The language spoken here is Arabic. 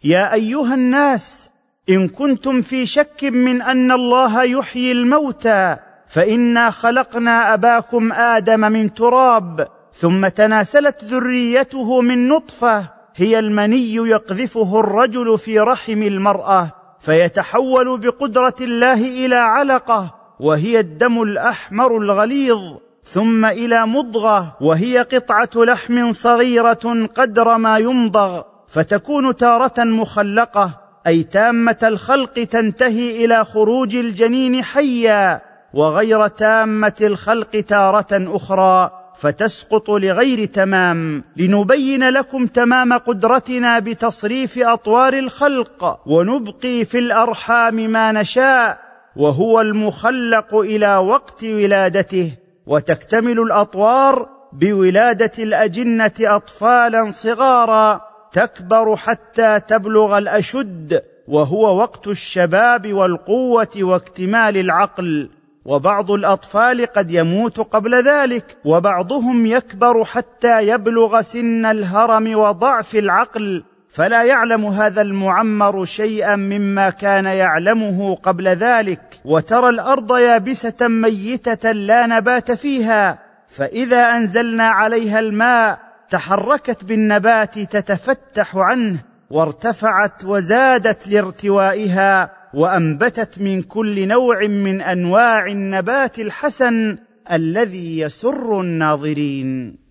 يا أيها الناس، إن كنتم في شك من أن الله يحيي الموتى فإنا خلقنا أباكم آدم من تراب، ثم تناسلت ذريته من نطفة هي المني يقذفه الرجل في رحم المرأة، فيتحول بقدرة الله إلى علقة وهي الدم الأحمر الغليظ، ثم إلى مضغة وهي قطعة لحم صغيرة قدر ما يمضغ، فتكون تارة مخلقة أي تامة الخلق تنتهي إلى خروج الجنين حيا، وغير تامة الخلق تارة أخرى فتسقط لغير تمام، لنبين لكم تمام قدرتنا بتصريف أطوار الخلق ونبقي في الأرحام ما نشاء، وهو المخلق إلى وقت ولادته، وتكتمل الأطوار بولادة الأجنة أطفالا صغارا تكبر حتى تبلغ الأشد، وهو وقت الشباب والقوة واكتمال العقل. وبعض الأطفال قد يموت قبل ذلك، وبعضهم يكبر حتى يبلغ سن الهرم وضعف العقل، فلا يعلم هذا المعمر شيئا مما كان يعلمه قبل ذلك. وترى الأرض يابسة ميتة لا نبات فيها، فإذا أنزلنا عليها الماء تحركت بالنبات تتفتح عنه، وارتفعت وزادت لارتوائها، وأنبتت من كل نوع من أنواع النبات الحسن الذي يسر الناظرين.